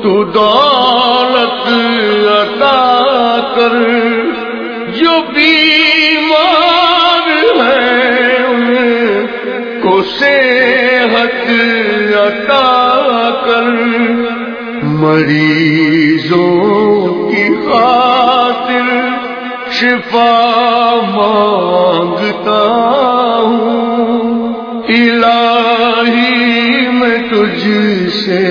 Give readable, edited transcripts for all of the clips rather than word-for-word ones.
تو دولت عطا کر، جو بیمار ہیں ان کو صحت عطا کر، مریضوں کی خاطر شفا مانگتا ہوں، الہی میں تجھ سے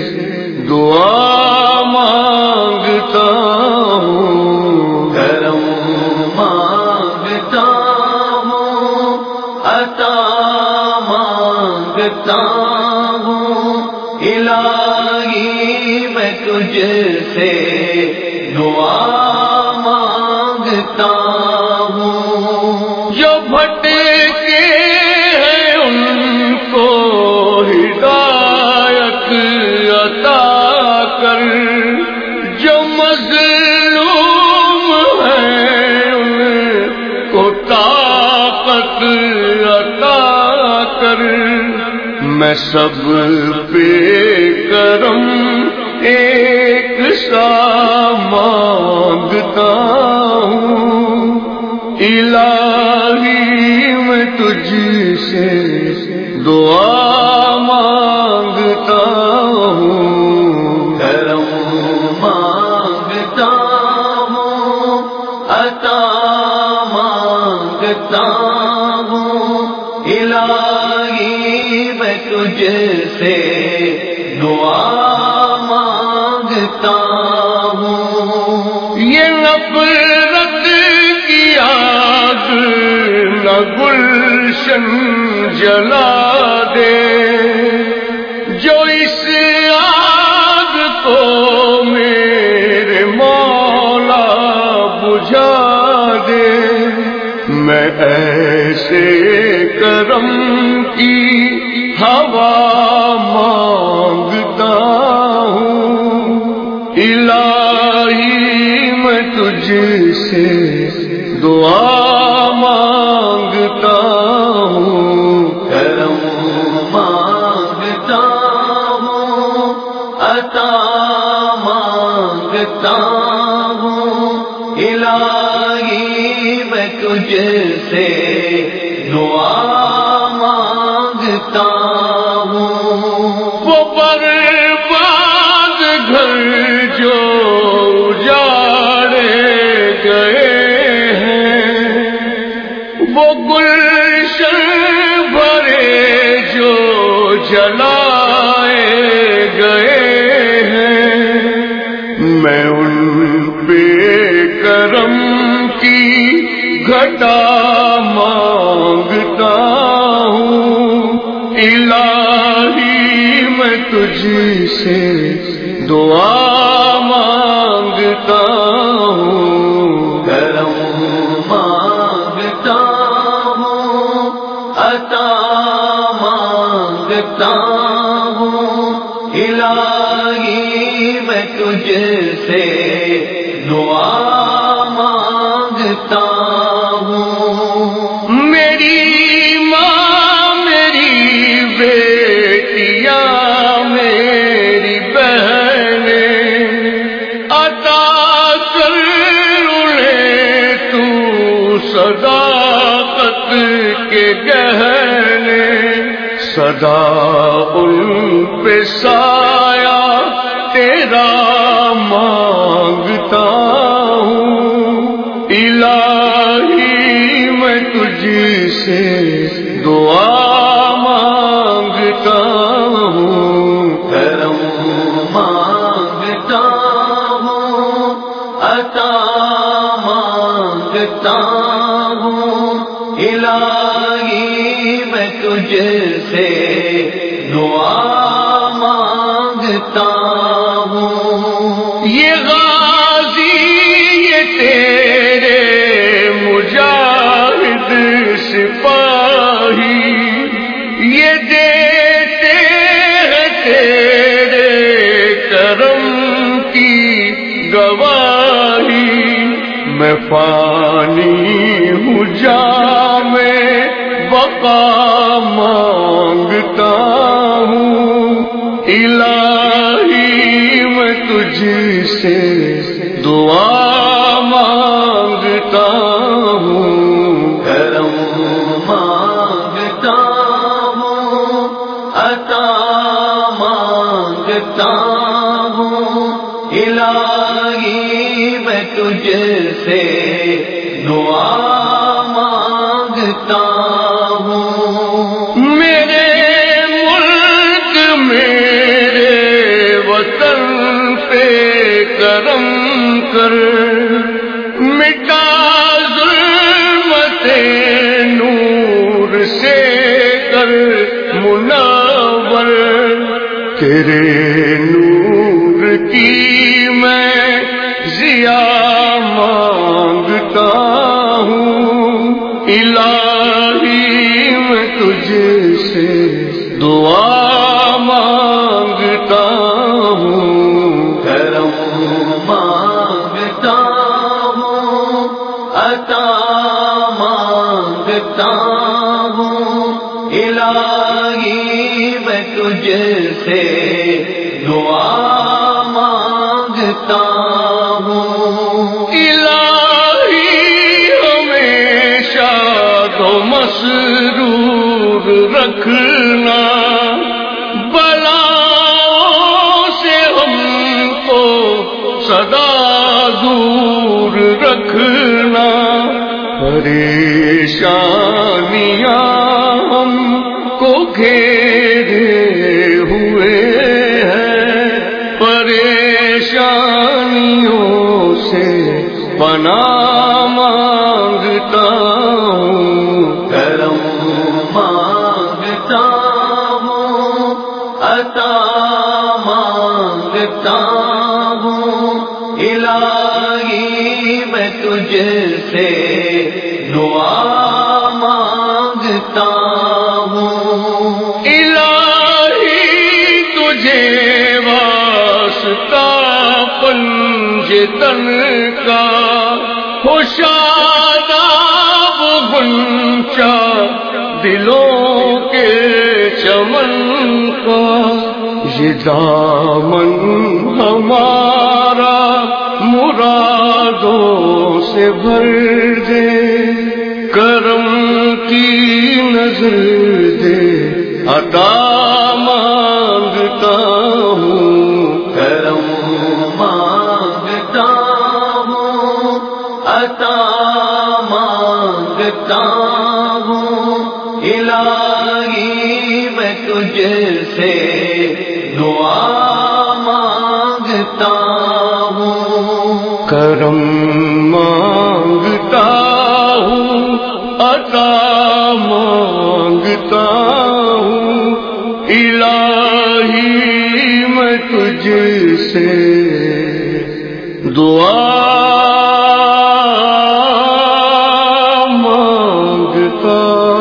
دعا مانگتا ہوں، کرم مانگتا ہوں، عطا مانگتا ہوں، الہی میں تجھ سے دعا مانگتا ہوں، جو بھٹکے ہیں ان کو ہدایت عطا کر، جو مظلوم ہیں ان کو طاقت عطا کر، میں سب پہ کرم ایک سا مانگتا ہوں، الہی میں تجھ سے دعا مانگتا ہوں، کرم مانگتا ہوں، عطا مانگتا ہوں، الہی میں تجھ سے دعا مانگتا ہوں، یہ نفرت کی آگ نہ گلشن جلا دے، جو اس آگ کو میرے مولا بجھا دے، میں ایسے کرم کی ہوا مانگتا ہوں، الہی میں تجھ سے دعا مانگتا ہوں، کرم مانگتا ہوں، عطا مانگتا ہوں، الہی میں تجھ سے دعا مانگتا ہوں، وہ برباد گھر جو اجاڑے گئے ہیں، وہ گلشن بھرے جو جلائے گئے ہیں، میں ان پہ کرم کی گھٹا مانگتا ہوں، الہی میں تجھ سے دعا مانگتا ہوں، کرم مانگتا ہوں، عطا مانگتا ہوں، الہی میں تجھ سے دعا مانگتا ہوں، میری ماں میری بیٹیاں میری بہنیں، عطا کر انہیں تو صداقت کے گہنے، سدا ان پہ سایہ تیرا مانگتا ہوں، الہی میں تجھ سے دعا مانگتا ہوں، کرم مانگتا ہوں، عطا مانگتا ہوں، الہی میں تجھ سے دعا مانگتا ہوں، یہ غازی یہ تیرے مجاہد سپاہی، یہ دیتے ہیں تیرے کرم کی گواہی، میں فانی ہوں جام بقا مانگتا ہوں، الہی میں تجھ سے دعا مانگتا ہوں، کرم مانگتا ہوں، عطا مانگتا ہوں، الہی میں تجھ سے دعا مانگتا ہوں۔ میرے ملک میرے وطن پہ کرم کر، مٹا ظلمت نور سے کر منور، تیرے نور کی میں ضیا مانگتا ہوں، الہی میں تجھ سے دعا مانگتا ہوں، کرم مانگتا ہوں، عطا مانگتا ہوں، الہی میں تجھ سے دعا مانگتا ہوں۔ الہی ہمیشہ تو مسرور رکھنا، بلاؤں سے ہم کو سدا دور رکھنا، پریشانیاں ہم کو گھیرے ہوئے ہیں، پریشانیوں سے پناہ مانگتا ہوں، کرم مانگتا ہوں، عطا مانگتا ہوں، الہی میں تجھ سے دعا مانگتا ہوں۔ الہی تجھے واسطہ پنجتن کا، ہو شاداب غنچہ دلوں کے چمن کا، یہ دامن ہمارا مرادوں سے بھر دے، کرم کی نظر دے عطا مانگتا ہوں، کرم مانگتا ہوں، عطا مانگتا ہوں، الہی میں تجھ سے دعا مانگتا ہوں۔ کرم مانگتا ہوں، عطا مانگتا ہوں، الہی میں تجھ سے دعا مانگتا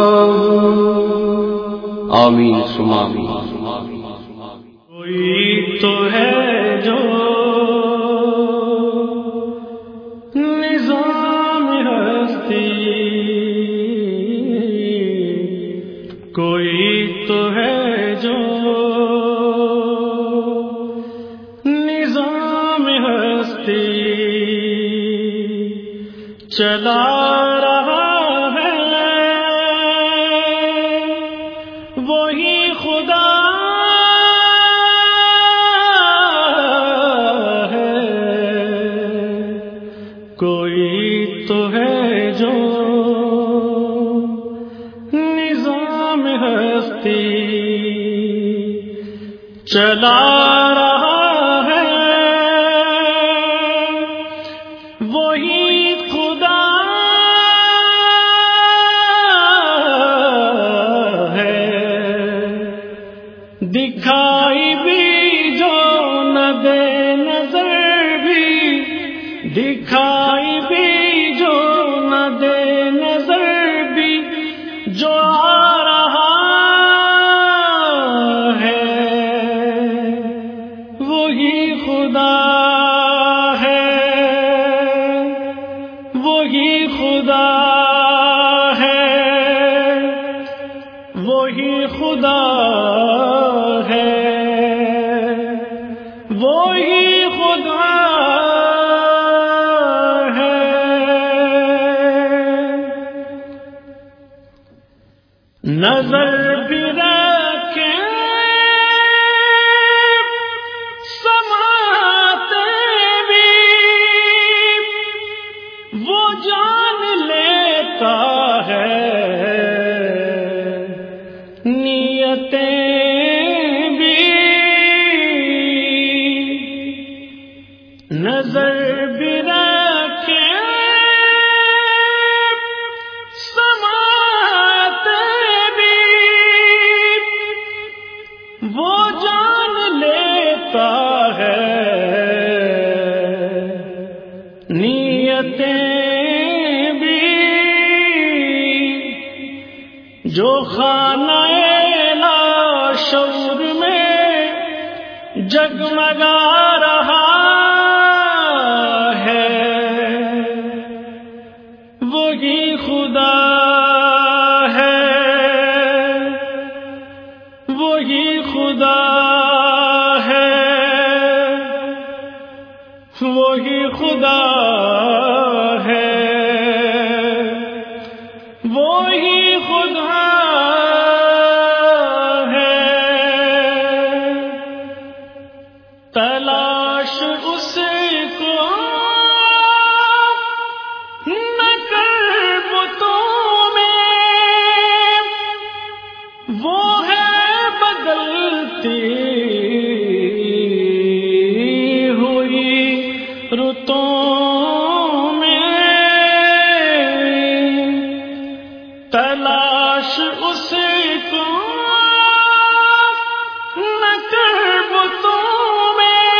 ہوں۔ آمین ثم آمین۔ کوئی تو ہے جو نظام ہستی، کوئی تو ہے جو نظام ہستی چلا رہا ہے، وہی خدا کوئی تو ہے جو نظام ہستی چلا رہا ہے، وہی خدا ہے، دکھائی بھی جو نہ دے نظر بھی، دکھائی بھی جو نہ دے نظر بھی، جو آ رہا ہے وہی خدا ہے، وہی خدا ہے، وہی خدا ہے، وہی وہی خدا ہے، نظر بھی رکھیں سماتے بھی وہ جان لیتا ہے، نیتیں بھی نظر بھی رکھیں سماتے بھی وہ جان لیتا ہے، نیتیں بھی جو خانہ لاشعور میں جگمگا رہا ہے، وہی خدا ہے، وہی خدا ہے، وہی خدا ہے، وہی خدا ہے، تلاش اس کو نہ کر بتوں میں، وہ ہے بدلتی ہوئی رتوں میں، تلاش اس کو نہ کر بتوں میں،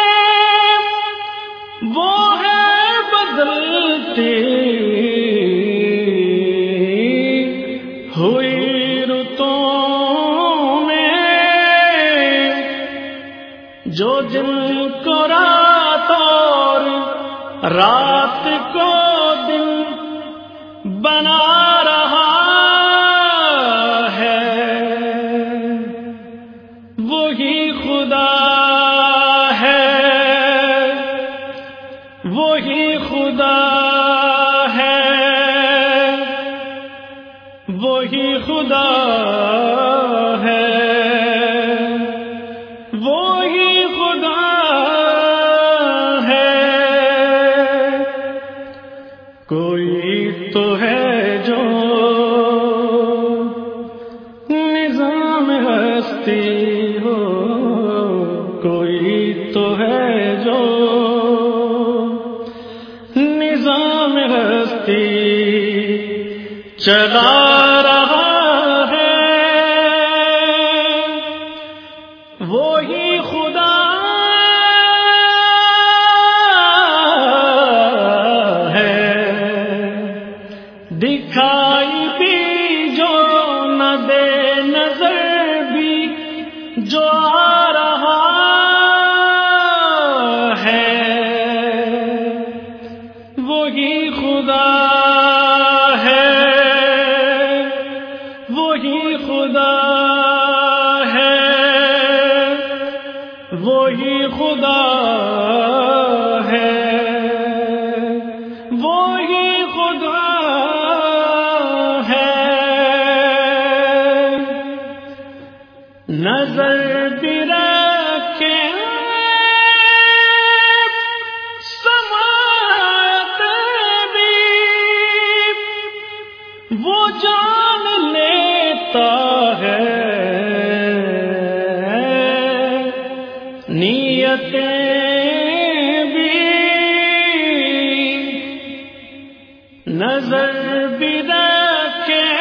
وہ ہے بدلتی ہوئی رتوں میں، جو دن کو رات اور رات کو دن بنا رہا ہے، وہی خدا ہے، وہی خدا ہے، وہی خدا ہے، وہی خدا ہے، کوئی تو ہے جو نظام ہستی ہو، کوئی تو ہے جو نظام ہستی چلا رہا ہے، وہی خدا ہے، دکھائی بھی جو نہ دے نظر بھی جو آ رہا ہے، وہی خدا ہے، وہی خدا ہے، وہی خدا ہے، وہی خدا ہے، نظر بھی رکھیں سماتے بھی وہ جان لیتا ہے، نیتیں بھی نظر بھی رکھیں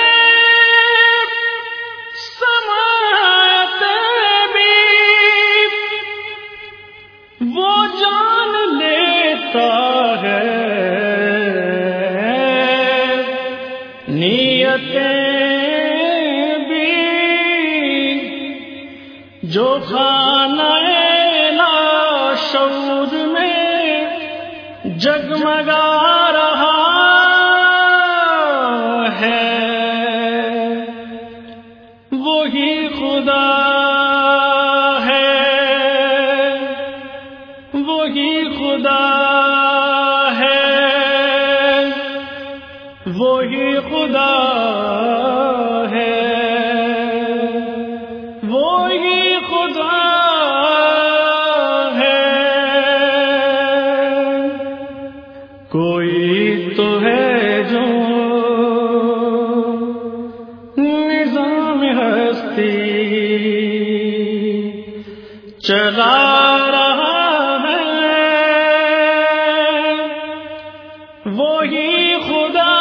سماتے بھی وہ جان لیتا ہے، نیتیں بھی جو خانہ لاشعور میں جگمگا رہا ہے، وہی خدا ہے، وہی خدا ہے، وہی خدا ہے، وہی خدا ہے، کوئی تو ہے جو نظام ہستی چلا رہا ہے، وہی خدا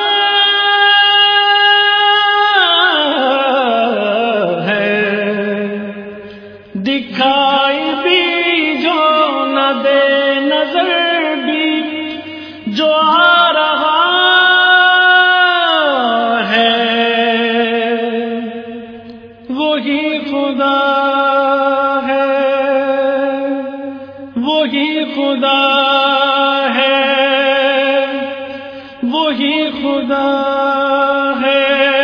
ہے، دکھائی بھی جو نہ دے نظر بھی جو آ رہا ہے، وہی خدا ہے، وہی خدا ہے، وہی خدا ہے،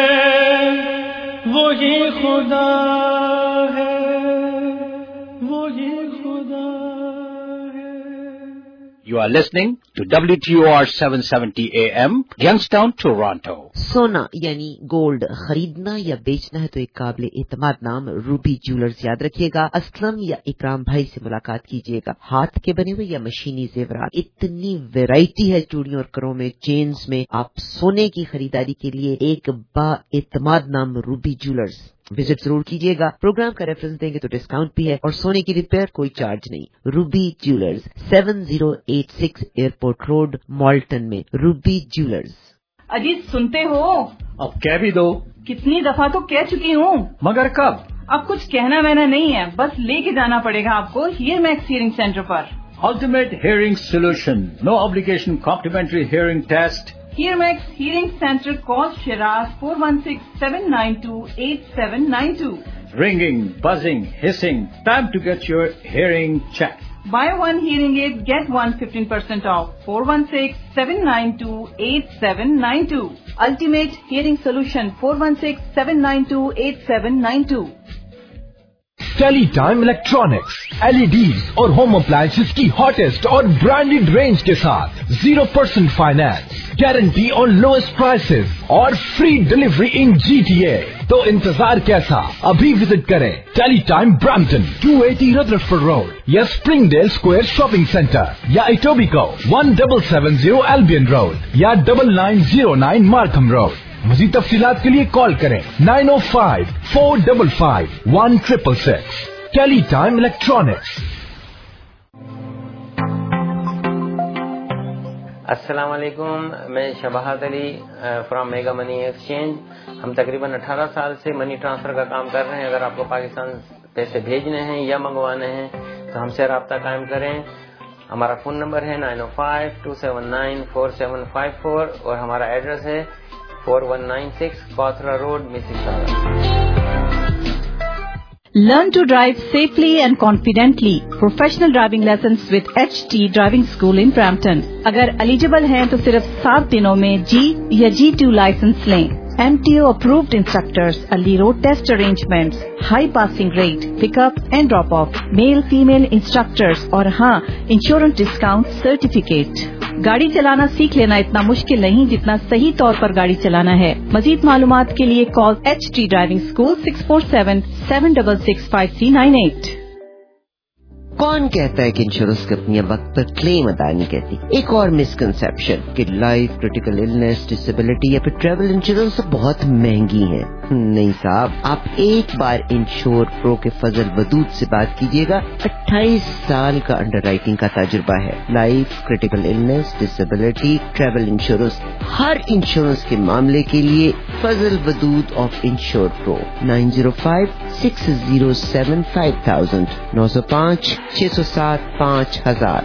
وہی خدا ہے، وہی خدا ہے۔ You are listening to WTOR 770 AM, Youngstown, Toronto. سونا یعنی گولڈ خریدنا یا بیچنا ہے تو ایک قابل اعتماد نام روبی جیولرز یاد رکھیے گا۔ اسلم یا اکرام بھائی سے ملاقات کیجیے گا۔ ہاتھ کے بنے ہوئے یا مشینی زیورات، اتنی ویرائٹی ہے چوڑیوں اور کروں میں، چینز میں۔ آپ سونے کی خریداری کے لیے ایک با اعتماد نام روبی جیولرز وزٹ ضرور کیجیے گا۔ پروگرام کا ریفرنس دیں گے تو ڈسکاؤنٹ بھی ہے، اور سونے کی ریپیئر کوئی چارج نہیں۔ Ruby jewellers 7086 airport road, Malton میں۔ Ruby jewellers. اجیت سنتے ہو؟ اب کہہ بھی دو۔ کتنی دفعہ تو کہہ چکی ہوں، مگر کب؟ اب کچھ کہنا وہنا نہیں ہے، بس لے کے جانا پڑے گا آپ کو ہیئر میکس ہیئرنگ سینٹر پر۔ Ultimate Hearing Solution. No obligation complimentary hearing test. Hair Max hearing centre call Shiraz 416-792-8792۔ Ringing, buzzing, hissing. Time to get your hearing checked. Buy one hearing aid, get one 15% off. 416-792-8792. Ultimate Hearing Solution 416-792-8792۔ TeleTime electronics LEDs اور home appliances کی hottest اور branded range کے ساتھ 0% finance, guarantee اور lowest prices اور free delivery in GTA۔ تو انتظار کیسا؟ ابھی وزٹ کریں TeleTime Brampton 280 Rutherford road یا Springdale square shopping centre یا ایٹوبیکو 1770 البین روڈ یا 9909 مارکھم روڈ۔ مزید تفصیلات کے لیے کال کریں 905-455-1666۔ TeleTime electronics. السلام علیکم، میں Shabahat Ali from Mega Money exchange. ہم تقریباً 18 سال سے منی ٹرانسفر کا کام کر رہے ہیں۔ اگر آپ کو پاکستان پیسے بھیجنے ہیں یا منگوانے ہیں تو ہم سے رابطہ قائم کریں۔ ہمارا فون نمبر ہے 905-279-4754 اور ہمارا ایڈریس ہے 4196 Cawthra road, Mississauga. Learn to drive safely and confidently. Professional driving lessons with HT Driving School in Brampton. اگر eligible ہیں تو صرف 7 دنوں میں G یا G2 لائسنس لیں۔ MTO approved instructors, early road test arrangements, high passing rate, pick up and drop off, male female instructors اور ہاں insurance discount certificate۔ گاڑی چلانا سیکھ لینا اتنا مشکل نہیں جتنا صحیح طور پر گاڑی چلانا ہے۔ مزید معلومات کے لیے کال HT Driving School 647-766-5398۔ کون کہتا ہے کہ انشورنس کمپنیاں وقت پر کلیم ادا نہیں کرتی؟ ایک اور مسکنسپشن کہ لائف، کریٹیکل النس، ڈسیبلٹی یا پھر ٹریول انشورنس بہت مہنگی ہیں۔ نہیں صاحب، آپ ایک بار انشور پرو کے فضل ودود سے بات کیجیے گا۔ 28 سال کا انڈر رائٹنگ کا تجربہ ہے۔ Life, critical illness, disability, travel insurance, ہر انشورنس کے معاملے کے لیے Fazal Wadood of Insure Pro 905-607-5000 905-607-5000۔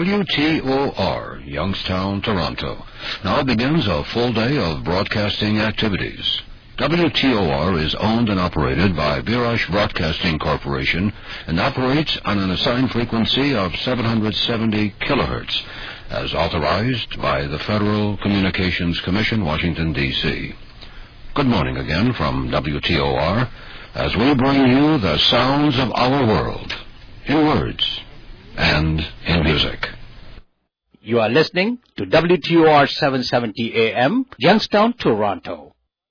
WTOR, Youngstown, Toronto. Now begins a full day of broadcasting activities. WTOR is owned and operated by Birash Broadcasting Corporation and operates on an assigned frequency of 770 kilohertz, as authorized by the Federal Communications Commission, Washington, D.C. Good morning again from WTOR, as we bring you the sounds of our world, in words and in music. You are listening to WTOR 770 AM, Youngstown, Toronto.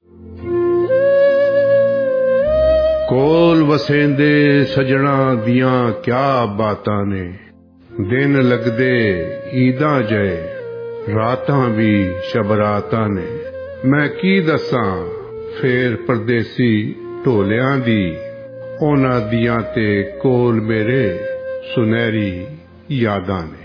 ਕੋਲ ਵਸੇਂਦੇ ਸਜਣਾ ਦੀਆਂ ਕਿਆ ਬਾਤਾਂ ਨੇ ਦਿਨ ਲੱਗਦੇ ਈਦਾਂ ਜਏ ਰਾਤਾਂ ਵੀ ਸ਼ਬਰਾਤਾਂ ਨੇ ਮੈਂ ਕੀ ਦੱਸਾਂ ਫੇਰ ਪਰਦੇਸੀ ਢੋਲਿਆਂ ਦੀ ਉਹਨਾਂ ਦੀਆਂ ਤੇ ਕੋਲ ਮੇਰੇ ਸੁਨਹਿਰੀ ਯਾਦਾਂ ਨੇ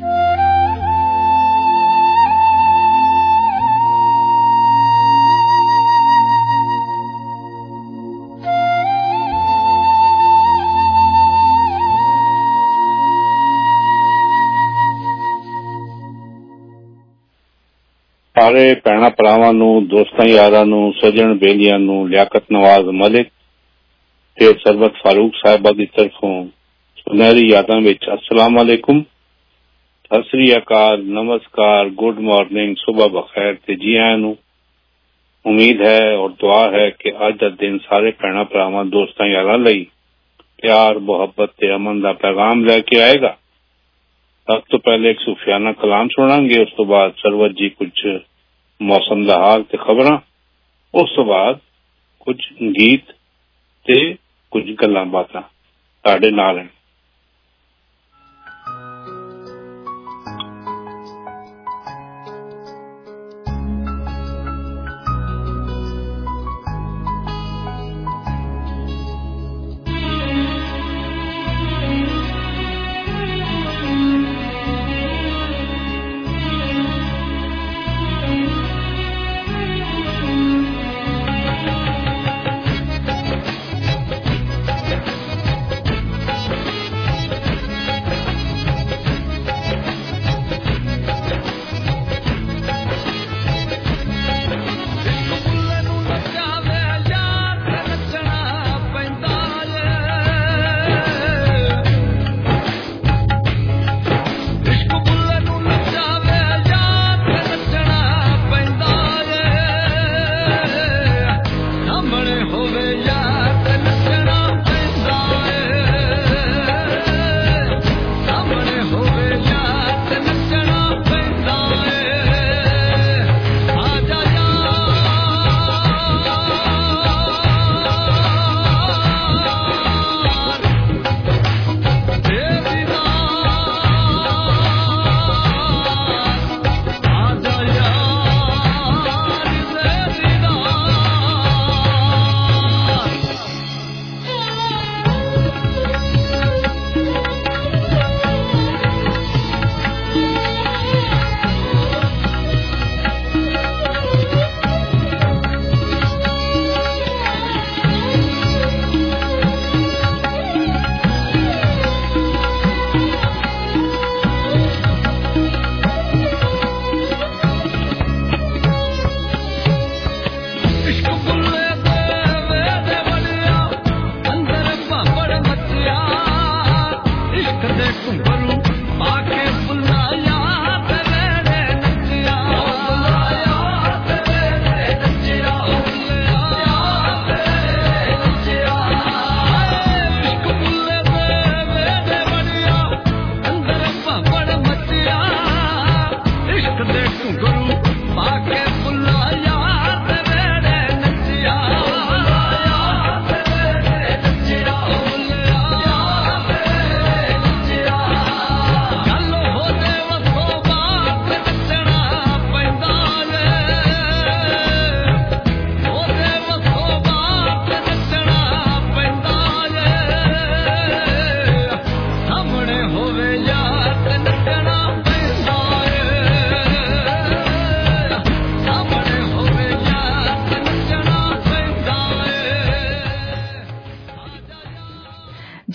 ਸਾਰੇ ਭੈਣਾਂ ਭਰਾਵਾਂ ਨੂੰ ਦੋਸਤਾਂ ਯਾਰਾਂ ਨੂੰ ਸੱਜਣ ਬੇਲੀਆਂ ਨੂੰ ਲਿਆਕਤ ਨਵਾਜ਼ ਮਲਿਕ ਤੇ ਸਰਬਤ ਫਾਰੂਕ ਸਾਹਿਬਾ ਦੀ ਤਰਫੋਂ ਸੁਨਹਿਰੀ ਯਾਦਾਂ ਵਿੱਚ ਅਸਲਾਮ ਅਲੈਕੁਮ, ਸਤਿ ਸ੍ਰੀ ਅਕਾਲ, ਨਮਸਕਾਰ, ਗੁੱਡ ਮਾਰਨਿੰਗ, ਸੁਬਹ ਬਖੈਰ ਤੇ ਜੀ ਆਇਆਂ ਨੂੰ। ਉਮੀਦ ਹੈ ਔਰ ਦੁਆ ਹੈ ਕਿ ਅੱਜ ਦਾ ਦਿਨ ਸਾਰੇ ਭੈਣਾਂ ਭਰਾਵਾਂ ਦੋਸਤਾਂ ਯਾਰਾਂ ਲਈ ਪਿਆਰ, ਮੁਹੱਬਤ ਤੇ ਅਮਨ ਦਾ ਪੈਗਾਮ ਲੈ ਕੇ ਆਏਗਾ। ਸਭ ਤੋਂ ਪਹਿਲੇ ਇੱਕ ਸੂਫੀਆਨਾ ਕਲਾਮ ਸੁਣਾਂਗੇ, ਉਸ ਤੋਂ ਬਾਅਦ ਸਰਵਤ ਜੀ ਕੁਝ ਮੌਸਮ ਦਾ ਹਾਲ ਤੇ ਖਬਰਾਂ, ਉਸ ਤੋਂ ਬਾਅਦ ਕੁਝ ਗੀਤ ਤੇ ਕੁਝ ਗੱਲਾਂ ਬਾਤਾਂ ਤੁਹਾਡੇ ਨਾਲ ਹਨ।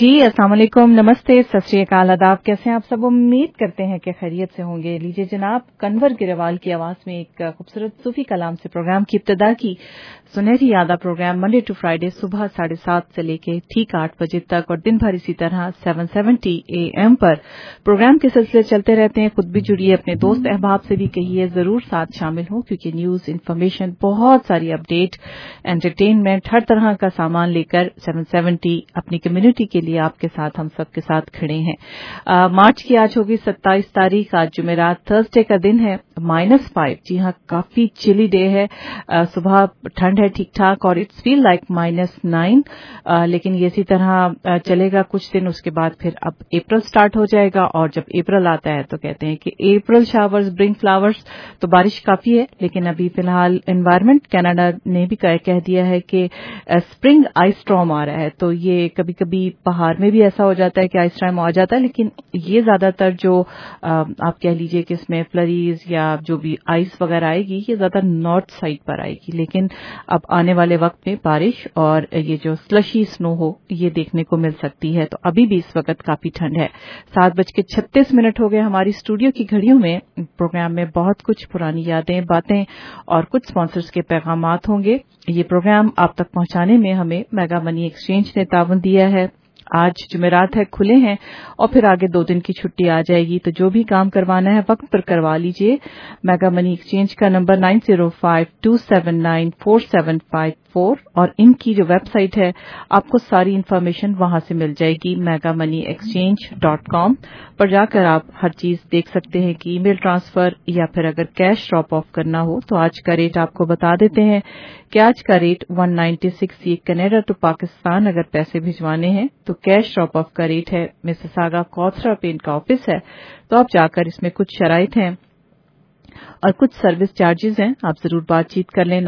जी, अस्सलाम वालेकुम, नमस्ते, सत श्री अकाल, आदाब। कैसे हैं आप सब? उम्मीद करते हैं कि खैरियत से होंगे। लीजिए जनाब, कन्वर गिरवाल की आवाज में एक खूबसूरत सूफी कलाम से प्रोग्राम की इब्तिदा की। सुनहरी यादा प्रोग्राम मंडे टू फ्राइडे सुबह 7:30 से लेके ठीक 8 बजे तक और दिन भर इसी तरह 7:70 AM पर प्रोग्राम के सिलसिले चलते रहते हैं। खुद भी जुड़िए, अपने दोस्त अहबाब से भी कहिए जरूर साथ शामिल हो, क्योंकि न्यूज, इन्फॉर्मेशन, बहुत सारी अपडेट, एंटरटेनमेंट, हर तरह का सामान लेकर 770 अपनी कम्युनिटी के लिए आपके साथ, हम सबके साथ खड़े हैं। मार्च की आज होगी 27 तारीख, आज जुमेरात, थर्सडे का दिन है, -5। जी हाँ, काफी चिली डे है। सुबह ठंड है ठीक ठाक और इट्स फील लाइक -9, लेकिन ये इसी तरह चलेगा कुछ दिन। उसके बाद फिर अब अप्रैल स्टार्ट हो जाएगा और जब अप्रैल आता है तो कहते हैं कि अप्रैल शावर्स ब्रिंग फ्लावर्स। तो बारिश काफी है, लेकिन अभी फिलहाल एनवायरमेंट कनाडा ने भी कह दिया है कि स्प्रिंग आइस स्टॉर्म आ रहा है। तो ये कभी कभी पहाड़ में भी ऐसा हो जाता है कि आइस स्टॉर्म आ जाता है, लेकिन ये ज्यादातर जो आप कह लीजिए कि इसमें फ्लरीज या जो भी आइस वगैरह आएगी, ये ज्यादा नॉर्थ साइड पर आएगी। लेकिन अब आने वाले वक्त में बारिश और ये जो स्लशी स्नो हो, ये देखने को मिल सकती है। तो अभी भी इस वक्त काफी ठंड है। 7:36 हो गए हमारी स्टूडियो की घड़ियों में। प्रोग्राम में बहुत कुछ पुरानी यादें, बातें और कुछ स्पॉन्सर्स के पैगामात होंगे। ये प्रोग्राम आप तक पहुंचाने में हमें मेगा मनी एक्सचेंज ने ताउन दिया है। आज जुमेरात है, खुले हैं और फिर आगे 2 दिन की छुट्टी आ जाएगी। तो जो भी काम करवाना है वक्त पर करवा लीजिए। मेगा मनी एक्सचेंज का नंबर 9052794754 और इनकी जो वेबसाइट है, आपको सारी इन्फॉर्मेशन वहां से मिल जाएगी। megamoneyexchange.com पर जाकर आप हर चीज देख सकते हैं कि ईमेल ट्रांसफर या फिर अगर कैश ड्रॉप ऑफ करना हो तो आज का रेट आपको बता देते हैं कि आज का रेट 196। ये कनाडा टू पाकिस्तान अगर पैसे भिजवाने हैं तो कैश ड्रॉप ऑफ का रेट है। मिसिसागा कॉथरा पे इनका ऑफिस है, तो आप जाकर, इसमें कुछ शराइत हैं और कुछ सर्विस चार्जेस हैं, आप जरूर बातचीत कर लें।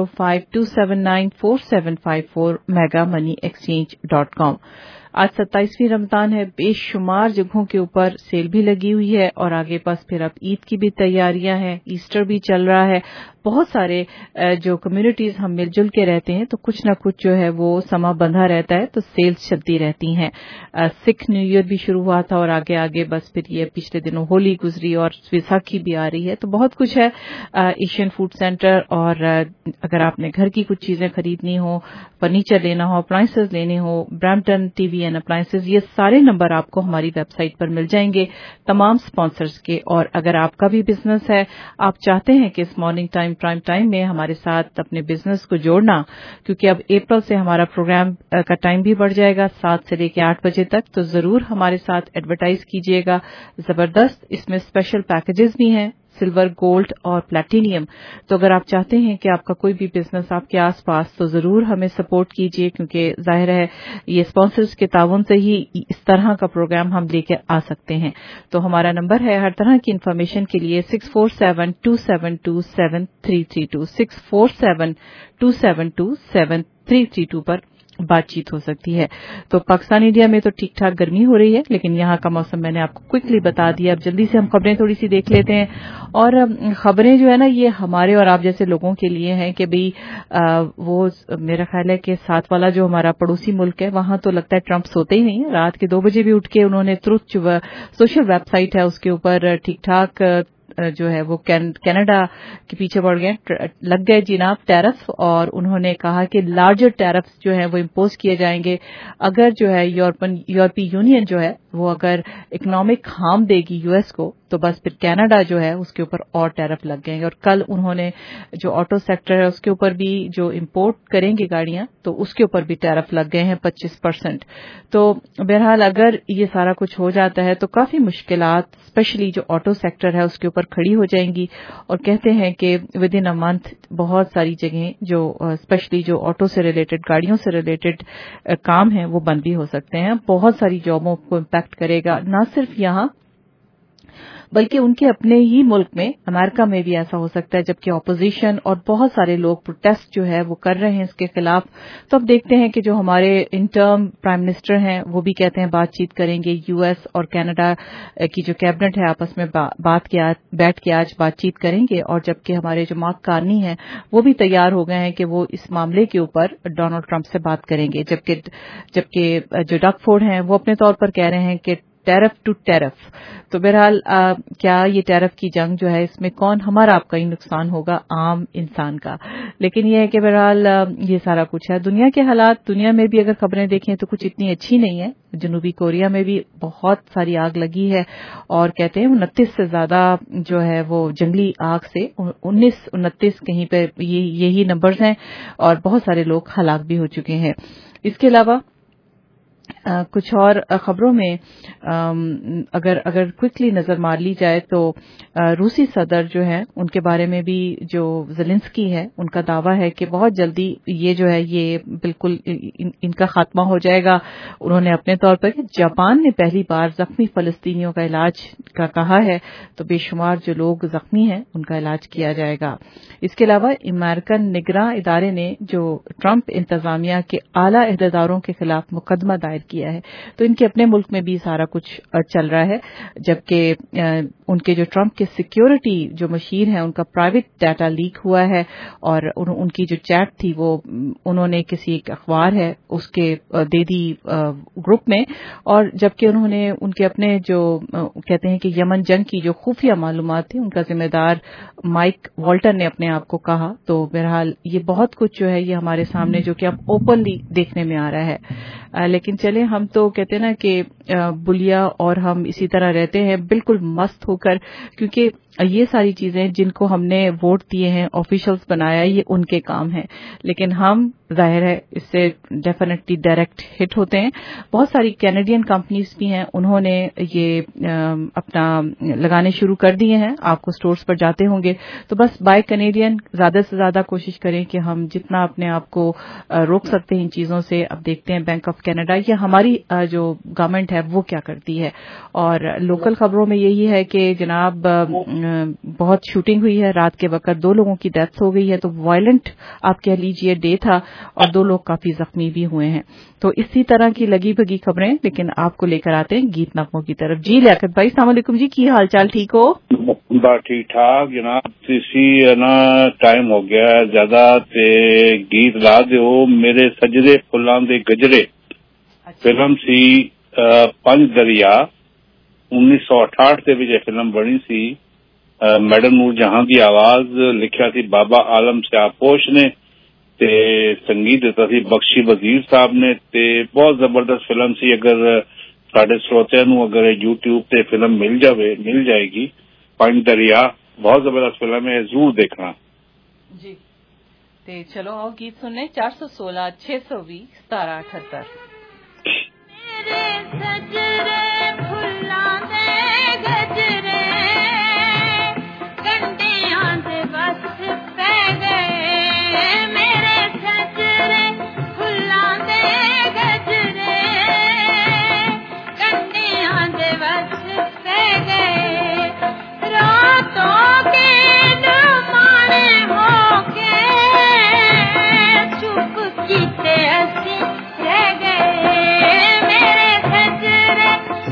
9052794754 megamoneyexchange.com। आज 27वीं रमजान है, बेशुमार जगहों के ऊपर सेल भी लगी हुई है और आगे पास फिर अब ईद की भी तैयारियां हैं, ईस्टर भी चल रहा है। बहुत सारे जो कम्युनिटीज हम मिलजुल के रहते हैं तो कुछ न कुछ जो है वो समा बंधा रहता है, तो सेल्स चलती रहती हैं। सिख न्यू ईयर भी शुरू हुआ था और आगे आगे बस फिर ये पिछले दिनों होली गुजरी और विसाखी भी आ रही है। तो बहुत कुछ है। एशियन फूड सेंटर, और अगर आपने घर की कुछ चीजें खरीदनी हो, फर्नीचर लेना हो, अप्लायंसेज लेने हो, ब्रैम्पटन टीवी एंड अप्लायंसेज, ये सारे नंबर आपको हमारी वेबसाइट पर मिल जाएंगे तमाम स्पॉन्सर्स के। और अगर आपका भी बिजनेस है, आप चाहते हैं कि इस मॉर्निंग टाइम प्राइम टाइम में हमारे साथ अपने बिजनेस को जोड़ना, क्योंकि अब अप्रैल से हमारा प्रोग्राम का टाइम भी बढ़ जाएगा 7 से लेकर 8 बजे तक, तो जरूर हमारे साथ एडवर्टाइज कीजिएगा। जबरदस्त इसमें स्पेशल पैकेजेस भी हैं, सिल्वर, गोल्ड और प्लैटिनियम। तो अगर आप चाहते हैं कि आपका कोई भी बिजनेस आपके आसपास, तो जरूर हमें सपोर्ट कीजिए, क्योंकि जाहिर है ये स्पॉन्सर्स के ताउन से ही इस तरह का प्रोग्राम हम लेकर आ सकते हैं। तो हमारा नंबर है हर तरह की इन्फॉर्मेशन के लिए 6472727332 6472727332 पर बातचीत हो सकती है। तो पाकिस्तान इंडिया में तो ठीक ठाक गर्मी हो रही है, लेकिन यहाँ का मौसम मैंने आपको क्विकली बता दिया। अब जल्दी से हम खबरें थोड़ी सी देख लेते हैं। और खबरें जो है ना, ये हमारे और आप जैसे लोगों के लिए हैं कि भाई वो मेरा ख्याल है कि साथ वाला जो हमारा पड़ोसी मुल्क है, वहां तो लगता है ट्रंप सोते ही नहीं है। रात के 2 बजे भी उठ के उन्होंने तुरंत सोशल वेबसाइट है उसके ऊपर ठीक ठाक जो है वो कनाडा के पीछे पड़ गए, लग गए जनाब टैरिफ, और उन्होंने कहा कि लार्जर टैरिफ जो है वो इम्पोज किए जाएंगे अगर जो है यूरोपीय यूनियन जो है वो अगर इकोनॉमिक हार्म देगी यूएस को, तो बस फिर कनाडा जो है उसके ऊपर और टैरिफ लग गएंगे। और कल उन्होंने जो ऑटो सेक्टर है उसके ऊपर भी जो इंपोर्ट करेंगे गाड़ियां, तो उसके ऊपर भी टैरिफ लग गए हैं 25%। तो बहरहाल अगर ये सारा कुछ हो जाता है तो काफी मुश्किलात स्पेशली जो ऑटो सेक्टर है उसके ऊपर खड़ी हो जाएंगी। और कहते हैं कि विद इन अ मंथ बहुत सारी जगहें जो स्पेशली जो ऑटो से रिलेटेड, गाड़ियों से रिलेटेड काम है वो बंद भी हो सकते हैं। बहुत सारी जॉबों को इम्पैक्ट करेगा, ना सिर्फ यहाँ बल्कि उनके अपने ही मुल्क में, अमेरिका में भी ऐसा हो सकता है, जबकि ऑपोजिशन और बहुत सारे लोग प्रोटेस्ट जो है वो कर रहे हैं इसके खिलाफ। तो अब देखते हैं कि जो हमारे इंटर्म प्राइम मिनिस्टर हैं वो भी कहते हैं बातचीत करेंगे। यूएस और कनाडा की जो कैबिनेट है आपस में बैठ के आज बातचीट करेंगे, और जबकि हमारे जो मार्क कार्नी हैं वो भी तैयार हो गए हैं कि वो इस मामले के ऊपर डोनाल्ड ट्रंप से बात करेंगे। जबकि जो डग फोर्ड हैं वो अपने तौर पर कह रहे हैं कि टैरिफ टू टैरिफ। तो बहरहाल क्या ये टैरिफ की जंग जो है इसमें कौन हमारा आपका ही नुकसान होगा, आम इंसान का। लेकिन ये है कि बहरहाल ये सारा कुछ है। दुनिया के हालात, दुनिया में भी अगर खबरें देखें तो कुछ इतनी अच्छी नहीं है। जनूबी कोरिया में भी बहुत सारी आग लगी है और कहते हैं 29 से ज्यादा जो है वो जंगली आग से 29 कहीं पे यही नंबर्स हैं, और बहुत सारे लोग हलाक भी हो चुके हैं। इसके अलावा कुछ और खबरों में अगर क्विकली नजर मार ली जाए तो रूसी सदर जो है उनके बारे में भी, जो ज़ेलेंस्की है, उनका दावा है कि बहुत जल्दी ये जो है ये बिल्कुल इनका खात्मा हो जाएगा। उन्होंने अपने तौर पर जापान ने पहली बार जख्मी फलस्तीनियों का इलाज का कहा है, तो बेशुमार जो लोग जख्मी हैं उनका इलाज किया जाएगा। इसके अलावा अमेरिकन निगरां इदारे ने जो ट्रंप इंतजामिया के आला अहदेदारों के खिलाफ मुकदमा दायर किया है, तो इनके अपने मुल्क में भी सारा कुछ चल रहा है। जबकि उनके जो ट्रंप के सिक्योरिटी जो मशीर हैं उनका प्राइवेट डाटा लीक हुआ है, और उनकी जो चैट थी वो उन्होंने किसी एक अखबार है उसके दे दी ग्रुप में, और जबकि उन्होंने उनके अपने जो कहते हैं कि यमन जंग की जो खुफिया मालूमात थी उनका जिम्मेदार माइक वॉल्टर ने अपने आप को कहा। तो बहरहाल ये बहुत कुछ जो है ये हमारे सामने जो कि अब ओपनली देखने में आ रहा है। लेकिन चले, हम तो कहते हैं ना कि बुलिया और हम इसी तरह रहते हैं बिल्कुल मस्त होकर, क्योंकि ये सारी चीजें जिनको हमने वोट दिए हैं, ऑफिशियल्स बनाया, ये उनके काम है, लेकिन हम जाहिर है इससे डेफिनेटली डायरेक्ट हिट होते हैं। बहुत सारी कैनेडियन कंपनीज भी हैं, उन्होंने ये अपना लगाने शुरू कर दिए हैं। आपको स्टोर्स पर जाते होंगे तो बस बाय कैनेडियन, ज्यादा से ज्यादा कोशिश करें कि हम जितना अपने आप को रोक सकते हैं इन चीजों से। अब देखते हैं बैंक ऑफ कनाडा या हमारी जो गवर्नमेंट है वो क्या करती है। और लोकल खबरों में यही है कि जनाब बहुत शूटिंग हुई है, रात के वक्त 2 लोगों की डेथ हो गई है, तो वायलेंट आप कह लीजिए डे था, और 2 लोग काफी जख्मी भी हुए हैं। तो इसी तरह की लगी भगी खबरें, लेकिन आपको लेकर आते हैं गीत नगमों की तरफ। जी लियाकत भाई, अस्सलाम वालेकुम जी, की हाल चाल, ठीक हो? बस ठीक ठाक जनाब, इसी ना टाइम हो गया ज्यादा ते गीत ला दिओ मेरे सजदे फुल्लां दे गजरे। फिल्म सी 5 दरिया 1968 ਦੇ ਵਿੱਚ ਫਿਲਮ ਬਣੀ ਸੀ। ਮੈਡਮ ਨੂਰ ਜਹਾਂ ਦੀ ਆਵਾਜ਼, ਲਿਖਿਆ ਸੀ ਬਾਬਾ ਆਲਮ ਸਿਆਪੋਸ਼ ਨੇ ਤੇ ਸੰਗੀਤ ਦਿੱਤਾ ਸੀ ਬਖਸ਼ੀ ਵਜ਼ੀਰ ਸਾਹਿਬ ਨੇ, ਤੇ ਬਹੁਤ ਜ਼ਬਰਦਸਤ ਫਿਲਮ ਸੀ। ਅਗਰ ਸਾਡੇ ਸਰੋਤਿਆਂ ਨੂੰ ਅਗਰ YouTube ਤੇ ਫਿਲਮ ਮਿਲ ਜਾਏਗੀ 5 ਦਰਿਆ, बहुत जबरदस्त फिल्म है, जरूर देखना जी। ते चलो आओ गीत सुनने। 416 620 1778। रह गए मेरे सजरे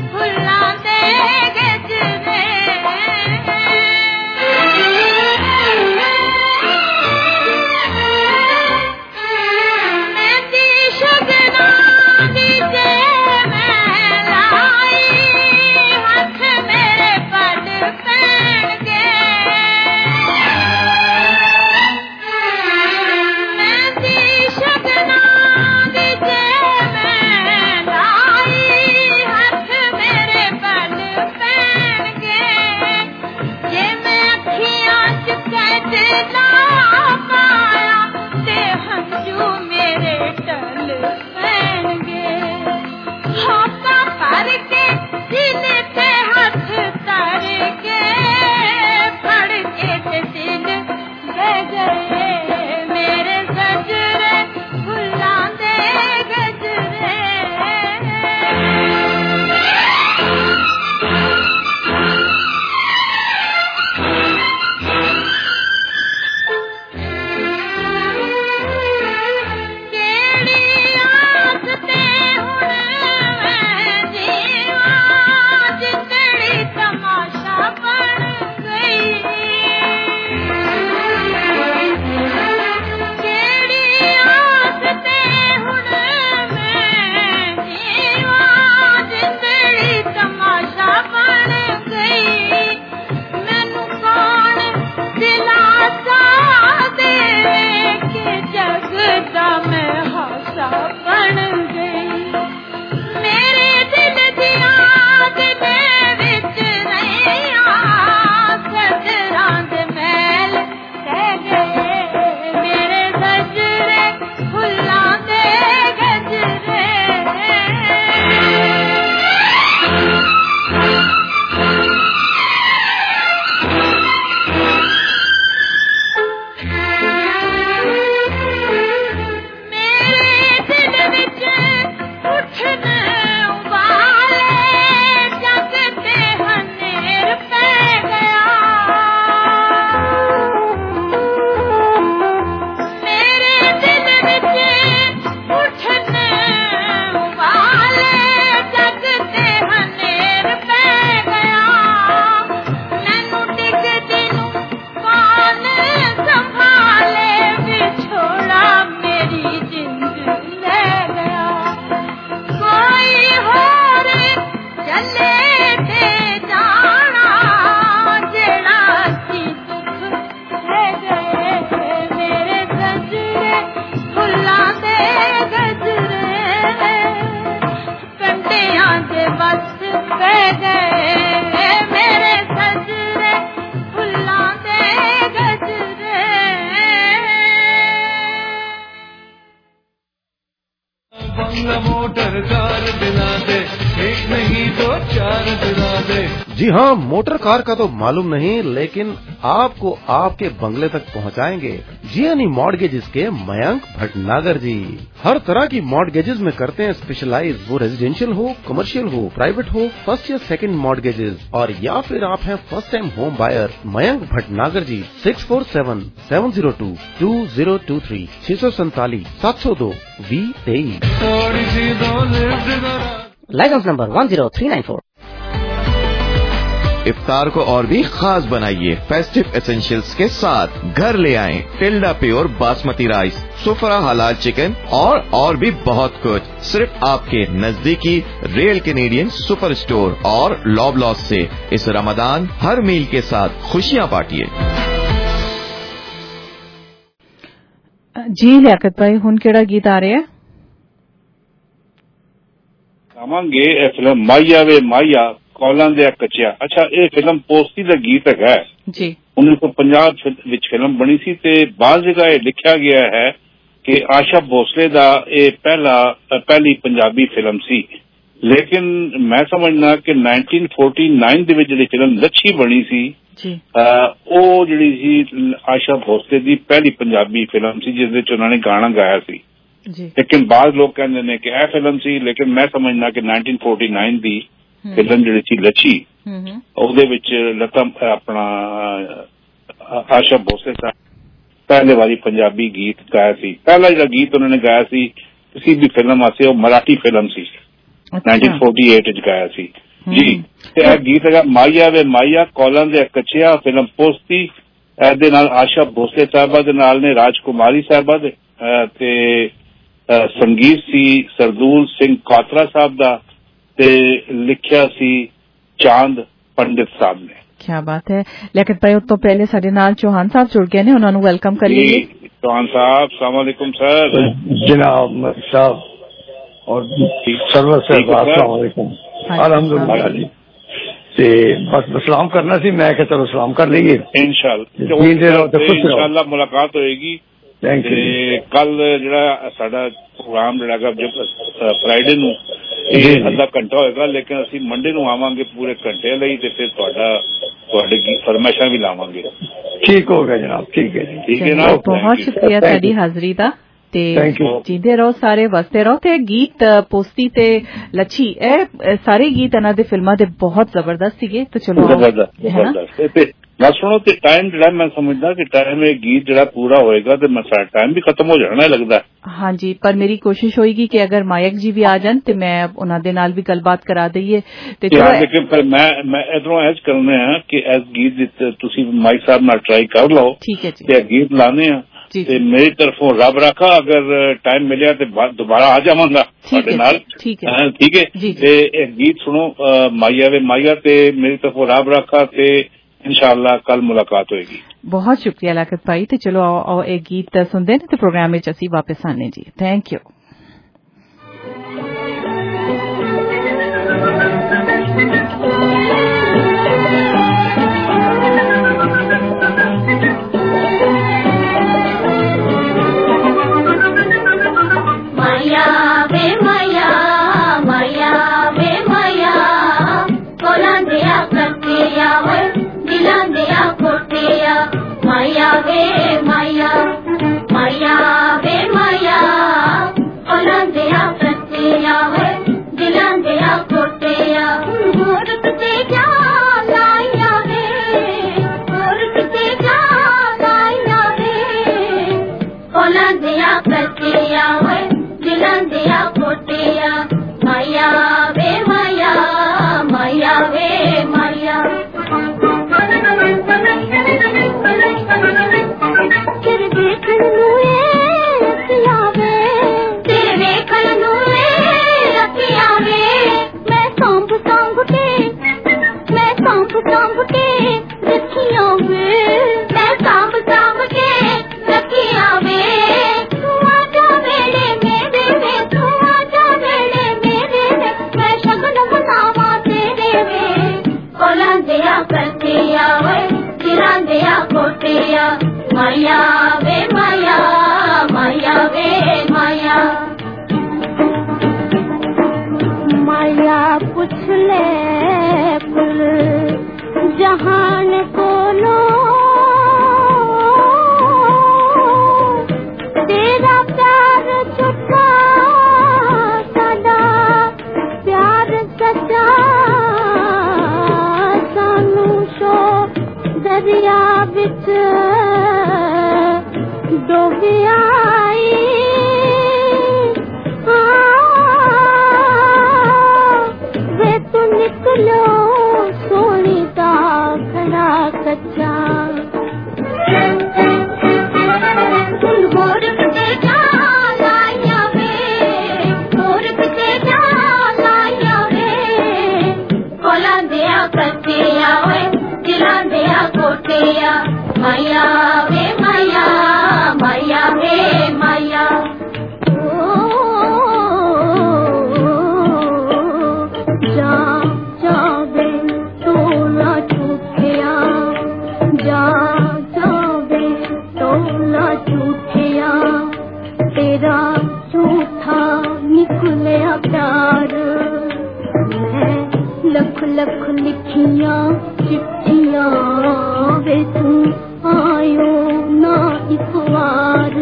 मंगा मोटर कार दिला दे, एक नहीं तो 4 दिला दे। जी हाँ, मोटर कार का तो मालूम नहीं, लेकिन आपको आपके बंगले तक पहुँचाएंगे जियानी मॉर्गेजेस के मयंक भटनागर जी। हर तरह की मॉर्गेजेस में करते हैं स्पेशलाइज, वो रेजिडेंशियल हो, कमर्शियल हो, प्राइवेट हो, फर्स्ट या सेकंड मॉर्गेजेस, और या फिर आप हैं first time home buyer. Mayank Bhatnagar ji 647-702-2023 647-702-2023। Licence number 10394। इफ्तार को और भी खास बनाइए फेस्टिव एसेंशियल्स के साथ। घर ले आएं Tilda pure basmati rice, Sufra हलाल चिकन और भी बहुत कुछ, सिर्फ आपके नजदीकी रियल कैनेडियन सुपर स्टोर और लॉबलॉस से। इस रमजान हर मील के साथ खुशियां बांटिए। जी लियाकत भाई, हुन केड़ा गीत आ रहा है? ਆਵਾਂਗੇ ਇਹ ਫਿਲਮ ਮਾਇਆ ਵੇ ਮਾਇਆ ਕੌਲਾਂ ਦੇ ਕੱਚਿਆ। ਅੱਛਾ, ਇਹ ਫਿਲਮ ਪੋਸਤੀ ਦਾ ਗੀਤ ਹੈਗਾ ਜੀ। 1950 ਵਿੱਚ ਫਿਲਮ ਬਣੀ ਸੀ ਤੇ ਬਾਅਦ ਜਗ੍ਹਾ ਇਹ ਲਿਖਿਆ ਗਿਆ ਹੈ ਕਿ ਆਸ਼ਾ ਭੋਸਲੇ ਦਾ ਇਹ ਪਹਿਲੀ ਪੰਜਾਬੀ ਫਿਲਮ ਸੀ। ਲੇਕਿਨ ਮੈਂ ਸਮਝਦਾ ਕਿ 1949 ਦੇ ਵਿੱਚ ਜਿਹੜੀ ਫਿਲਮ ਲੱਛੀ ਬਣੀ ਸੀ ਉਹ ਜਿਹੜੀ ਸੀ ਆਸ਼ਾ ਭੋਸਲੇ ਦੀ ਪਹਿਲੀ ਪੰਜਾਬੀ ਫਿਲਮ ਸੀ ਜਿਸ ਵਿੱਚ ਉਹਨਾਂ ਨੇ ਗਾਣਾ ਗਾਇਆ ਸੀ। लेकिन बाद लोग कहते हैं कि यह फिल्म सी, लेकिन मैं समझना कि 1949 ਦੀ ਫਿਲਮ ਜਿਹੜੀ ਸੀ ਲੱਛੀ ਉਹਦੇ ਵਿੱਚ ਲਤਾ ਆਪਣਾ ਆਸ਼ਾ ਭੋਸਲੇ ਸਾਹਿਬ ਪਹਿਲੇ ਵਾਲੀ ਪੰਜਾਬੀ ਗੀਤ ਗਾਇਆ ਸੀ। ਪਹਿਲਾ ਜਿਹੜਾ ਗੀਤ ਉਹਨਾਂ ਨੇ ਗਾਇਆ ਸੀ ਕਿਸੇ ਵੀ ਫਿਲਮ ਵਾਸਤੇ ਉਹ ਮਰਾਠੀ ਫਿਲਮ ਸੀ, 1948 ਵਿੱਚ ਗਾਇਆ ਸੀ ਜੀ। ਤੇ ਇਹ ਗੀਤ ਹੈਗਾ ਮਾਇਆ ਵੇ ਮਾਇਆ ਕੌਲਾਂ ਦੇ ਕੱਚਿਆ, ਫਿਲਮ ਪੋਸਤੀ। ਇਹਦੇ ਨਾਲ ਆਸ਼ਾ ਭੋਸਲੇ ਸਾਹਿਬਾ ਦੇ ਨਾਲ ਨੇ ਰਾਜਕੁਮਾਰੀ ਸਾਹਿਬਾ ਦੇ ਤੇ ਸੰਗੀਤ ਸੀ ਸਰਦੂਲ ਸਿੰਘ ਕਾਤਰਾ ਸਾਹਿਬ ਦਾ ਤੇ ਲਿਖਿਆ ਸੀ ਚਾਂਦ ਪੰਡਿਤ ਸਾਹਿਬ ਨੇ। क्या बात है। लियाकत भाई, उस तो पहले साडे नाल चौहान साहब जुड़ गए ने, उन्होंने वेलकम कर लीजिए। चौहान साहब, अस्सलाम वालेकुम सर। जनाब साहब और सर्वर साहब, अस्सलाम वालेकुम। अल्हम्दुलिल्लाह जी। ते बस सलाम करना सी, मैं क्या चलो सलाम कर लीजिए इंशाल्लाह मुलाकात होएगी। ਕੱਲ ਜਿਹੜਾ ਸਾਡਾ ਪ੍ਰੋਗਰਾਮ ਜਿਹੜਾ ਫਰਾਈਡੇ ਨੂੰ ਇਹ ਅੱਧਾ ਘੰਟਾ ਹੋਏਗਾ, ਲੇਕਿਨ ਅਸੀਂ ਮੰਡੇ ਨੂੰ ਆਵਾਂਗੇ ਪੂਰੇ ਘੰਟੇ ਲਈ ਤੇ ਫਿਰ ਤੁਹਾਡੇ ਫਰਮਾਇਸ਼ਾਂ ਵੀ ਲਾਵਾਂਗੇ। ਠੀਕ ਹੋ ਗਿਆ ਜਨਾਬ, ਠੀਕ ਹੈ ਜੀ। ਠੀਕ ਹੈ ਨਾ, ਬਹੁਤ ਸ਼ੁਕਰੀਆ ਤੁਹਾਡੀ ਹਾਜ਼ਰੀ ਦਾ ਤੇ ਜਿੰਦੇ ਰਹੋ ਸਾਰੇ, ਵਸਦੇ ਰਹੋ। ਤੇ ਗੀਤ ਪੋਸਤੀ ਤੇ ਲੱਛੀ ਇਹ ਸਾਰੇ ਗੀਤ ਇਹਨਾਂ ਦੇ ਫਿਲਮਾਂ ਦੇ ਬਹੁਤ ਜ਼ਬਰਦਸਤ ਸੀਗੇ। ਤੇ ਚਲੋ ਜ਼ਬਰਦਸਤ ਨਾ ਸੁਣੋ ਤੇ ਟਾਈਮ ਜਿਹੜਾ ਮੈਂ ਸਮਝਦਾ ਕਿ ਟਾਈਮ ਇਹ ਗੀਤ ਜਿਹੜਾ ਪੂਰਾ ਹੋਏਗਾ ਤੇ ਸਾਡਾ ਟਾਈਮ ਵੀ ਖਤਮ ਹੋ ਜਾਣਾ ਲੱਗਦਾ। ਹਾਂਜੀ, ਪਰ ਮੇਰੀ ਕੋਸ਼ਿਸ਼ ਹੋਏਗੀ ਕਿ ਅਗਰ ਮਾਇਕ ਜੀ ਵੀ ਆ ਜਾਣ ਤੇ ਮੈਂ ਉਹਨਾਂ ਦੇ ਨਾਲ ਵੀ ਗੱਲਬਾਤ ਕਰਾ ਦਈਏ। ਤੇ ਲੇਕਿਨ ਪਰ ਮੈਂ ਇਧਰੋਂ ਐਜ ਕਰਨੇ ਆ ਕਿ ਇਸ ਗੀਤ ਤੁਸੀਂ ਮਾਈਕ ਸਾਹਿਬ ਨਾਲ ਟਰਾਈ ਕਰ ਲਓ। ਠੀਕ ਹੈ ਜੀ। ਤੇ ਗੀਤ ਲਾਣੇ ਆ ਤੇ ਮੇਰੀ ਤਰਫੋਂ ਰੱਬ ਰੱਖਾ, ਅਗਰ ਟਾਈਮ ਮਿਲਿਆ ਤੇ ਦੁਬਾਰਾ ਆ ਜਾਵਾਂਗਾ ਤੁਹਾਡੇ ਨਾਲ। ਠੀਕ ਹੈ ਤੇ ਇਹ ਗੀਤ ਸੁਣੋ ਮਾਇਆ ਵੇ ਮਾਇਆ ਤੇ ਮੇਰੀ ਤਰਫੋਂ ਰੱਬ ਰੱਖਾ ਤੇ इंशाअल्लाह कल मुलाकात होगी। बहुत शुक्रिया लियाकत भाई। तो चलो आओ एक गीत सुनते हैं ते प्रोग्राम में असी वापस आने जी। Thank you. माया वे माया, माया वे माया, कोला दिया करके आवे दिया कोटिया। माया वे माया, माया वे माया, ओला दिया प्रत्या वे दिला दिया कोटिया। मूर्त ते जा लाया वे, मूर्त ते जा लाया वे, ओला दिया प्रत्या वे दिला दिया कोटिया। माया वे माया, माया वे माया। तेरे देखन नूए रखिया वे, तेरे देखन नूए रखिया वे, मैं सांभ सांभ के, मैं सांभ सांभ के रखिया वे, मैं सांभ सांभ के रखिया वे। तू आजा मेरे मेरे में, तू आजा मेरे भी आई वे तो निकलो सोनी दा खड़ा कच्चा गोर किते जा लाया वे गोर किते जा लाया वे कोला दिया कतिया वे दिला दिया कोटिया माया वे माया माया वे माया जा जा वे तोला झूठिया जा जा वे तोला झूठिया तेरा झूठा निकलिया प्यार मैं लख लख लिखिया चिट्ठियां वे तू आयो ना इस बार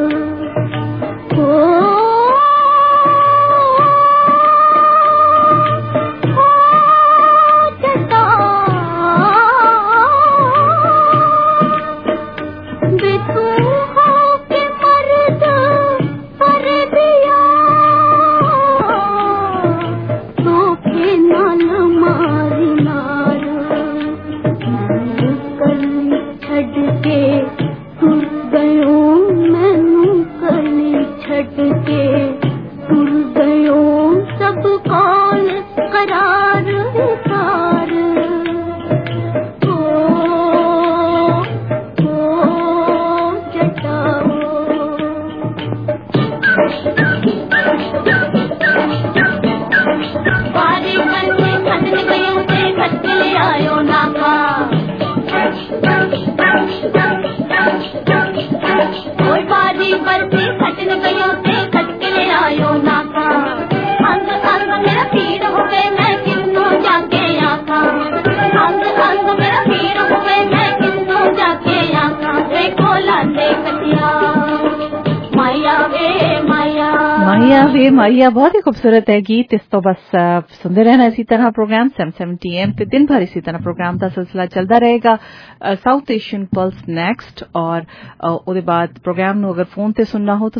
माया बहुत ही खूबसूरत है गीत। इस तो बस सुनते रहना इसी तरह प्रोग्राम 7:70 AM पे दिन भर इसी तरह प्रोग्राम का सिलसिला चलता रहेगा। साउथ एशियन पल्स नेक्स्ट और ਉਹਦੇ ਬਾਅਦ प्रोग्राम ਨੂੰ अगर फोन ते सुनना हो तो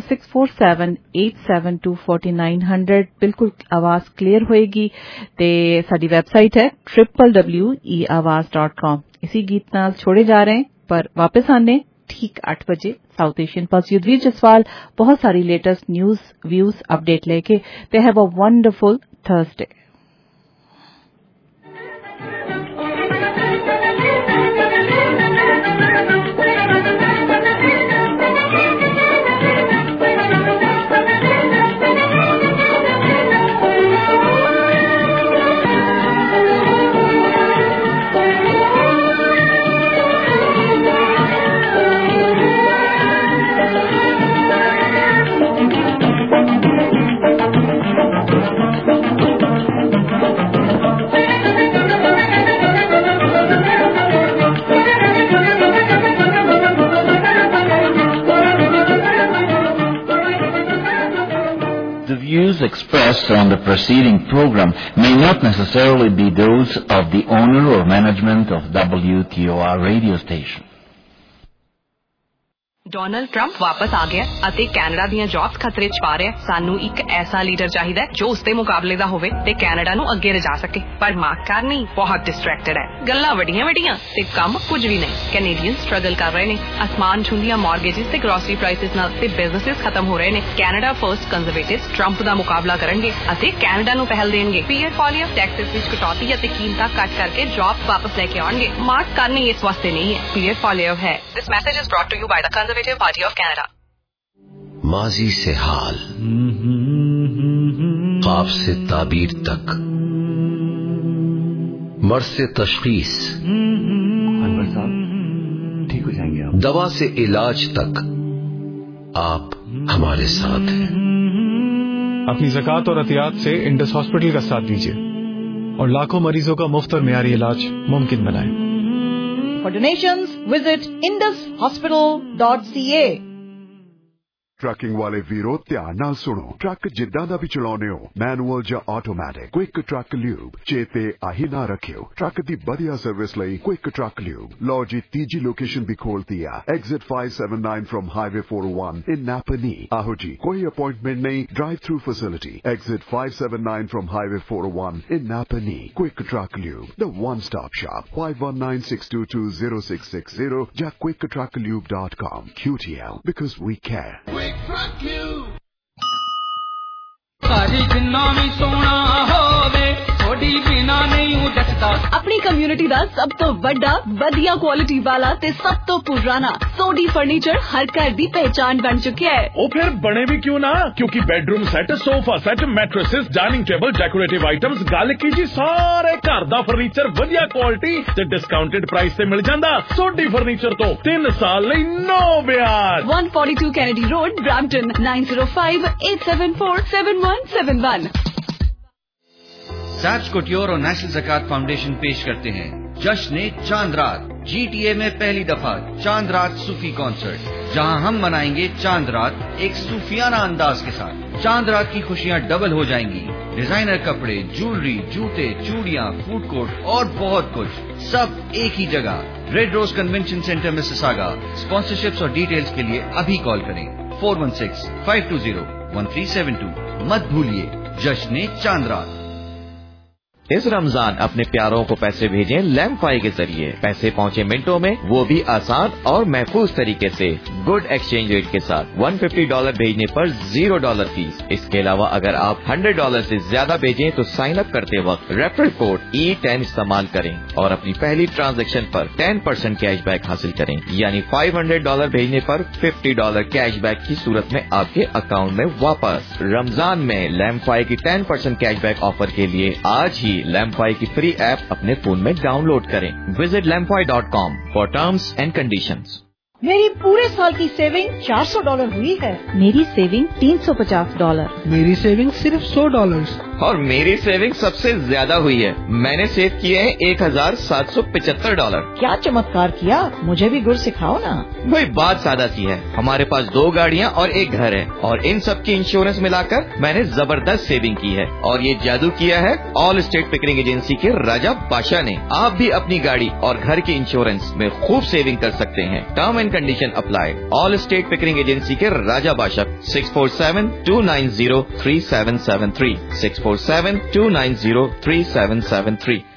6478724900 बिल्कुल आवाज क्लियर होएगी ते साडी वेबसाइट है www.eawaz.com। इसी गीत नाल छोड़े जा रहे हैं पर वापस आने ठीक 8 बजे South Asian Pulse Yudhvir Jaswal बहुत सारी लेटेस्ट न्यूज व्यूज अपडेट लेके दे have a wonderful Thursday. The views expressed on the preceding program may not necessarily be those of the owner or management of WTOR radio station. Donald Trump ਵਾਪਸ ਆ ਗਿਆ ਅਤੇ Canada ਦੀਆਂ jobs ਖਤਰੇ 'ਚ ਪਾ ਰਿਹਾ। ਸਾਨੂੰ ਇੱਕ ਐਸਾ ਲੀਡਰ ਚਾਹੀਦਾ ਜੋ ਉਸਦੇ ਮੁਕਾਬਲੇ ਦਾ ਹੋਵੇ ਤੇ ਕੈਨੇਡਾ ਨੂੰ ਅੱਗੇ ਲਿਜਾ ਸਕੇ। ਪਰ ਮਾਰਕ ਕਾਰਨੀ ਬਹੁਤ ਡਿਸਟਰੈਕਟਡ ਹੈ। ਗੱਲਾਂ ਵੱਡੀਆਂ ਵੱਡੀਆਂ ਤੇ ਕੰਮ ਕੁਝ ਵੀ ਨਹੀਂ। ਕੈਨੇਡੀਅਨ ਸਟਰਗਲ ਕਰ ਰਹੇ ਨੇ। ਅਸਮਾਨ ਛੂੰਦੀਆਂ ਮਾਰਗੇजेस ਤੇ ਗ੍ਰੋਸਰੀ ਪ੍ਰਾਈਸਿਸ ਨਾਲ ਤੇ ਬਿਜ਼ਨੈਸਿਸ ਖਤਮ ਹੋ ਰਹੇ ਨੇ। ਕੈਨੇਡਾ ਫਰਸਟ ਕੰਜ਼ਰਵੇਟਿਵਸ ਟਰੰਪ ਦਾ ਮੁਕਾਬਲਾ ਕਰਨਗੇ ਅਤੇ ਕੈਨੇਡਾ ਨੂੰ ਪਹਿਲ ਦੇਣਗੇ। ਪੀਅਰ ਪੋਲੀਅਰ ਟੈਕਸਸ ਵਿੱਚ ਕਟੌਤੀ ਅਤੇ ਕੀਮਤਾਂ ਘੱਟ ਕਰਕੇ ਜੌਬਸ ਵਾਪਸ ਲੈ ਕੇ ਆਉਣਗੇ। ਮਾਰਕ ਕਾਰਨੀ ਇਸ ਵਾਸਤੇ ਨਹੀਂ ਹੈ, ਪੀਅਰ ਪੋਲੀਅਰ ਹੈ। This message is brought to you by the Conservative Party of Canada. माजी से हाल, ख्वाब से ताबीर तक, मर्ज से तशखीस, अनवर साहब ठीक हो जाएंगे आप। दवा से इलाज तक आप हमारे साथ हैं। अपनी ज़कात और अतियात से इंडस हॉस्पिटल का साथ दीजिए और लाखों मरीजों का मुफ्त और मियारी इलाज मुमकिन बनाएं। For donations, visit indushospital.ca. Trucking ਵਾਲੇ ਵੀਰੋ ਧਿਆਨ ਨਾਲ ਸੁਣੋ। ਟਰੱਕ ਜਿੱਦਾਂ ਦਾ ਵੀ ਚਲਾਉਣੇ ਹੋ, ਮੈਨੂਅਲ ਜਾਂ ਆਟੋਮੈਟਿਕ, ਕੁਇਕ ਟਰੱਕ ਲਿਊਬ ਚੇਤੇ ਆਹੀ ਨਾ ਰੱਖਿਓ। ਟਰੱਕ ਦੀ ਵਧੀਆ ਸਰਵਿਸ ਲਈ ਕੁਇਕ ਟਰੱਕ ਲਿਊਬ। ਲਓ ਜੀ, ਤੀਜੀ ਲੋਕੇਸ਼ਨ ਵੀ ਖੋਲਤੀ ਆ, exit 579 from highway 401 in Napanee. ਆਹੋ ਜੀ, ਕੋਈ ਅਪਾਇੰਟਮੈਂਟ ਨਹੀਂ, drive through facility. Exit 579 from highway 401 in Napanee. Quick Truck Lube, the one-stop shop. 519-622-0660 ਜਾਂ quicktrucklube.com. QTL, because we care. Quick Truck Lube. ਸਾਰੀ ਜਿੰਨਾ ਵੀ ਸੋਹਣਾ ਹੋਵੇ, ਥੋੜੀ ਬਿਨਾ ਨਹੀਂ ਉਡਕਦਾ। ਆਪਣੀ ਕਮਿਊਨਿਟੀ ਦਾ ਸਭ ਤੋਂ ਵੱਡਾ, ਵਧੀਆ ਕੁਆਲਿਟੀ ਵਾਲਾ ਤੇ ਸਭ ਤੋਂ ਪੁਰਾਣਾ ਸੋਡੀ ਫਰਨੀਚਰ ਹਰ ਘਰ ਦੀ ਪਹਿਚਾਨ ਬਣ ਚੁੱਕਿਆ ਹੈ। ਉਹ ਫਿਰ ਬਣੇ ਵੀ ਕਿਉਂ ਨਾ, ਕਿਉਂਕਿ bedroom set, sofa set, mattresses, dining table, decorative items, ਗੱਲ ਕੀ ਜੀ, ਸਾਰੇ ਘਰ ਦਾ ਫਰਨੀਚਰ ਵਧੀਆ ਕੁਆਲਿਟੀ ਤੇ ਡਿਸਕਾਊਂਟਡ ਪ੍ਰਾਈਸ ਤੇ ਮਿਲ ਜਾਂਦਾ। ਸੋਡੀ ਫਰਨੀਚਰ ਤੋਂ 3 ਸਾਲ ਲਈ ਨੋ ਵਿਆਜ। 142 Kennedy road, Brampton, 9058747171। Saps couture और नेशनल ज़कात फाउंडेशन पेश करते हैं जश्न चांद रात। GTA में पहली दफा चांद रात सूफी कॉन्सर्ट, जहां हम मनाएंगे चांद रात एक सूफियाना अंदाज के साथ। चांद रात की खुशियां डबल हो जाएंगी। डिजाइनर कपड़े, ज्वेलरी, जूते, चूड़ियां, फूड कोर्ट और बहुत कुछ, सब एक ही जगह। Red Rose convention centre Mississauga. Sponsorships और डिटेल्स के लिए अभी कॉल करें 416-520-1372। मत भूलिए जश्न चांद रात। इस रमजान अपने प्यारों को पैसे भेजें लैम्फाई के जरिए। पैसे पहुंचे मिनटों में, वो भी आसान और महफूज तरीके से, गुड एक्सचेंज रेट के साथ। $150 भेजने पर $0 फीस। इसके अलावा अगर आप $100 से ज्यादा भेजें तो साइन अप करते वक्त रेफरल कोड E10 इस्तेमाल करें और अपनी पहली ट्रांजैक्शन पर 10% कैशबैक हासिल करें। यानी $500 भेजने पर $50 कैशबैक की सूरत में आपके अकाउंट में वापस। रमजान में लैम्फाई की 10% कैशबैक ऑफर के लिए आज ही लैम्फाई की फ्री ऐप अपने फोन में डाउनलोड करें। Visit lampfy.com for terms and conditions. मेरी पूरे साल की सेविंग $400 हुई है। मेरी सेविंग $350। मेरी सेविंग सिर्फ $100। और मेरी सेविंग सबसे ज्यादा हुई है। मैंने सेव किए हैं $1775। क्या चमत्कार किया, मुझे भी गुर सिखाओ ना। भाई बात सादा सी है, हमारे पास 2 गाड़ियाँ और 1 घर है और इन सब की इंश्योरेंस मिलाकर मैंने जबरदस्त सेविंग की है। और ये जादू किया है ऑल स्टेट पिकरिंग एजेंसी के राजा बादशाह ने। आप भी अपनी गाड़ी और घर की इंश्योरेंस में खूब सेविंग कर सकते हैं। Term and condition apply. All state Pickering agency के राजा बादशाह 647-290-3773 647-290-3773।